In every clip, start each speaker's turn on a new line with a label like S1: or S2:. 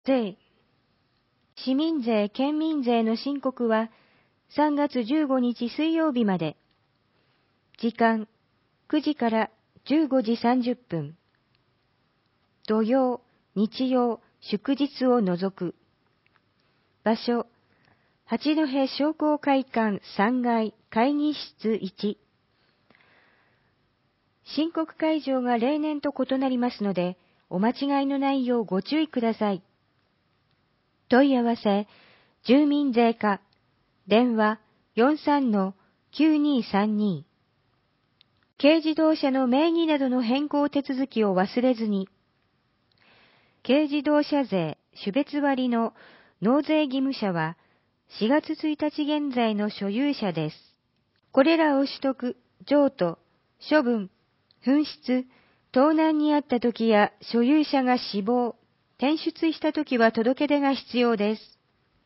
S1: 税、市民税・県民税の申告は3月15日水曜日まで。時間9時から15時30分。土曜、日曜、祝日を除く。場所、八戸商工会館3階会議室1。申告会場が例年と異なりますので、お間違いのないようご注意ください。問い合わせ、住民税課、電話43-9232。軽自動車の名義などの変更手続きを忘れずに。軽自動車税種別割の納税義務者は4月1日現在の所有者です。これらを取得、譲渡、処分、紛失、盗難にあったときや所有者が死亡、転出したときは届け出が必要です。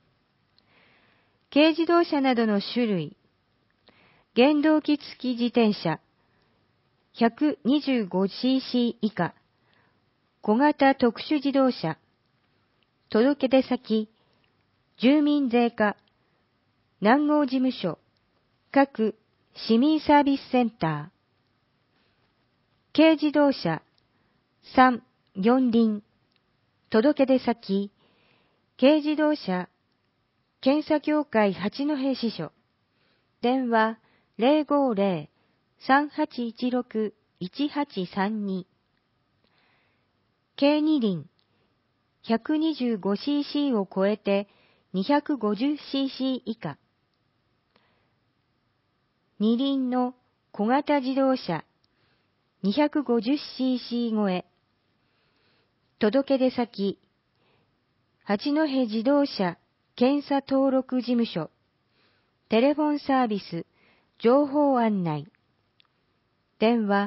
S1: 軽自動車などの種類、原動機付き自転車、125cc 以下、小型特殊自動車、届け出先、住民税課、南郷事務所、各市民サービスセンター、軽自動車、3、4輪、届け出先、軽自動車、検査協会八戸支所、電話050-3816-1832、軽二輪、125cc を超えて 250cc 以下。二輪の小型自動車、250cc 超え。届け出先、八戸自動車検査登録事務所、テレフォンサービス、情報案内。電話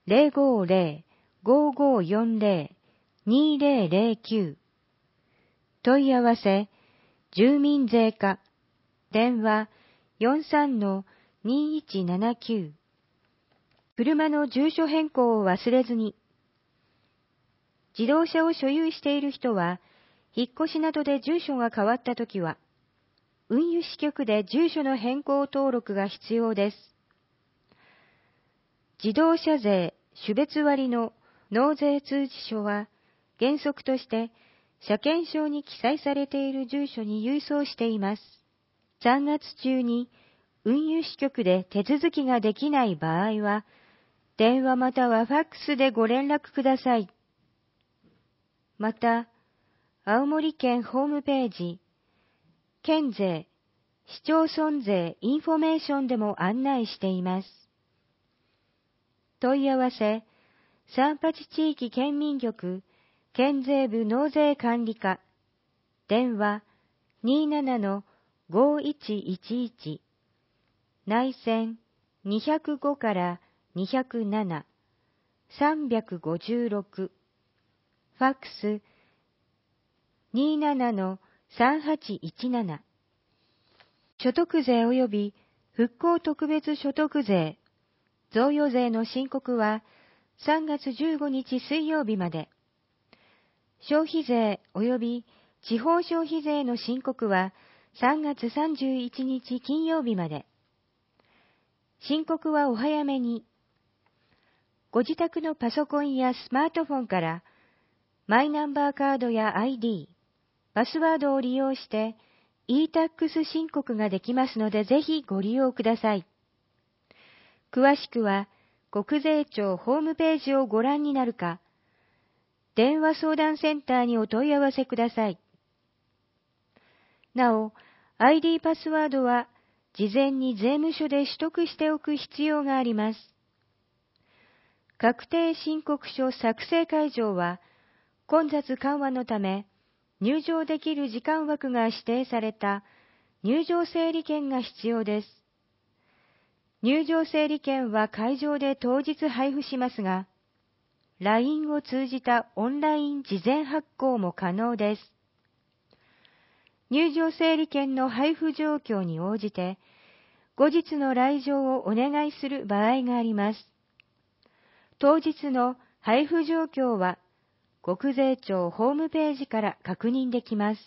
S1: 050-5540-2009。問い合わせ、住民税課、電話43-2179。車の住所変更を忘れずに。自動車を所有している人は、引っ越しなどで住所が変わったときは、運輸支局で住所の変更登録が必要です。自動車税種別割の納税通知書は、原則として車検証に記載されている住所に郵送しています。3月中に運輸支局で手続きができない場合は、電話またはファックスでご連絡ください。また、青森県ホームページ、県税、市町村税インフォメーションでも案内しています。問い合わせ、三八地域県民局、県税部納税管理課、電話27-5111、内線205から207、356、ファックス27-3817。所得税及び復興特別所得税、贈与税の申告は3月15日水曜日まで。消費税及び地方消費税の申告は3月31日金曜日まで。申告はお早めに。ご自宅のパソコンやスマートフォンからマイナンバーカードや ID、パスワードを利用して e-tax 申告ができますのでぜひご利用ください。詳しくは国税庁ホームページをご覧になるか、電話相談センターにお問い合わせください。なお、ID パスワードは事前に税務署で取得しておく必要があります。確定申告書作成会場は混雑緩和のため入場できる時間枠が指定された入場整理券が必要です。入場整理券は会場で当日配布しますが、LINE を通じたオンライン事前発行も可能です。入場整理券の配布状況に応じて、後日の来場をお願いする場合があります。当日の配布状況は、 国税庁ホームページから確認できます。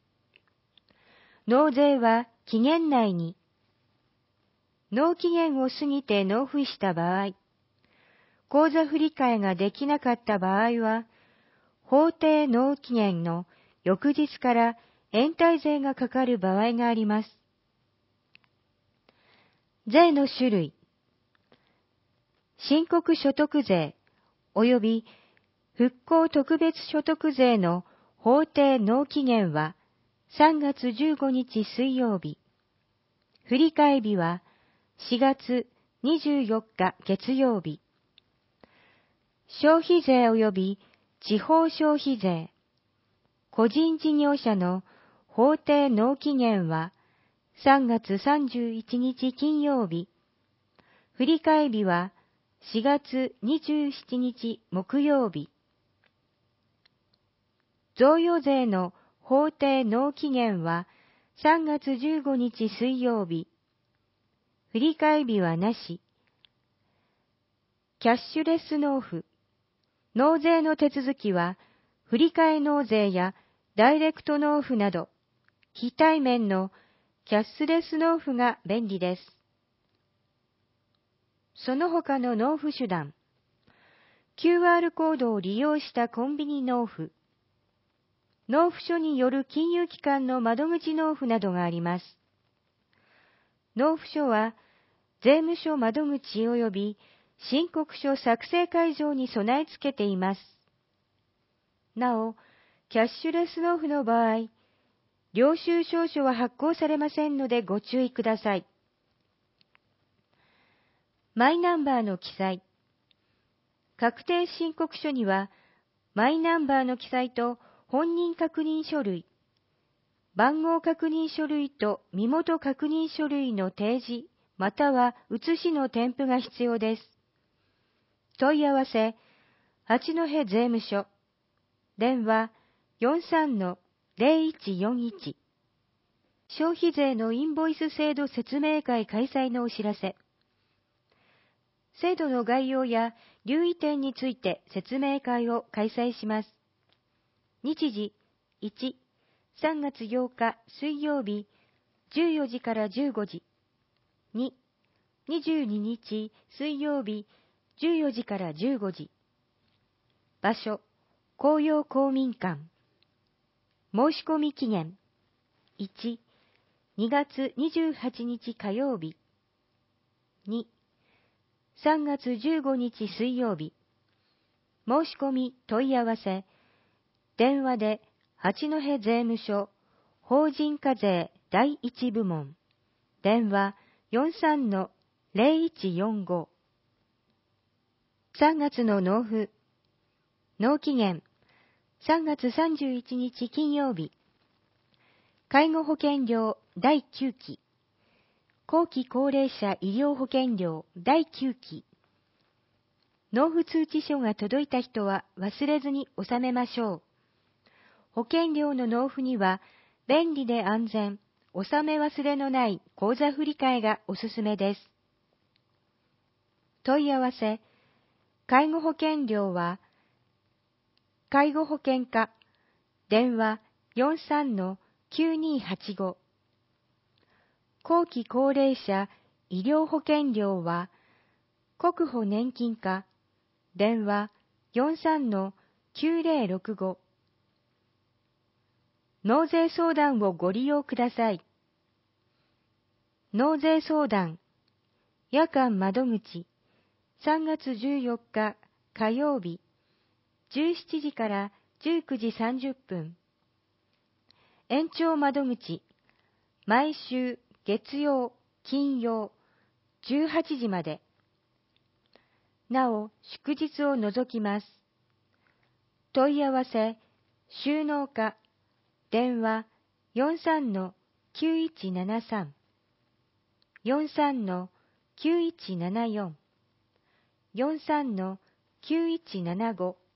S1: 納税は期限内に、納期限を過ぎて納付した場合、口座振替ができなかった場合は、法定納期限の翌日から延滞税がかかる場合があります。税の種類、申告所得税及び復興特別所得税の法定納期限は3月15日水曜日、振替日は4月24日月曜日、消費税及び地方消費税、個人事業者の法定納期限は3月31日金曜日、振替日は4月27日木曜日、贈与税の法定納期限は3月15日水曜日、振替日はなし、キャッシュレス納付、納税の手続きは、振替納税やダイレクト納付など、非対面のキャッシュレス納付が便利です。その他の納付手段、QR コードを利用したコンビニ納付、納付書による金融機関の窓口納付などがあります。納付書は、税務署窓口及び申告書作成会場に備え付けています。なお、キャッシュレス納付の場合、領収証書は発行されませんのでご注意ください。マイナンバーの記載。確定申告書には、マイナンバーの記載と本人確認書類、番号確認書類と身元確認書類の提示、または写しの添付が必要です。問い合わせ、八戸税務署、電話 43-0141、消費税のインボイス制度説明会開催のお知らせ。制度の概要や留意点について説明会を開催します。日時1、3月8日水曜日14時から15時。2、22日水曜日14時から15時。場所、紅葉公民館。申し込み期限。1、2月28日火曜日。2、3月15日水曜日。申し込み問い合わせ。電話で八戸税務署法人課税第一部門。電話 43-0145。3月の納付。納期限3月31日金曜日。介護保険料第9期。後期高齢者医療保険料第9期。納付通知書が届いた人は忘れずに納めましょう。保険料の納付には便利で安全、納め忘れのない口座振替がおすすめです。問い合わせ、介護保険料は、介護保険課、電話 43-9285。後期高齢者医療保険料は、国保年金課、電話 43-9065。納税相談をご利用ください。納税相談、夜間窓口、3月14日火曜日、17時から19時30分。延長窓口、毎週月曜、金曜、18時まで。なお、祝日を除きます。問い合わせ、収納課、電話 43-9173。43-9174。43-9175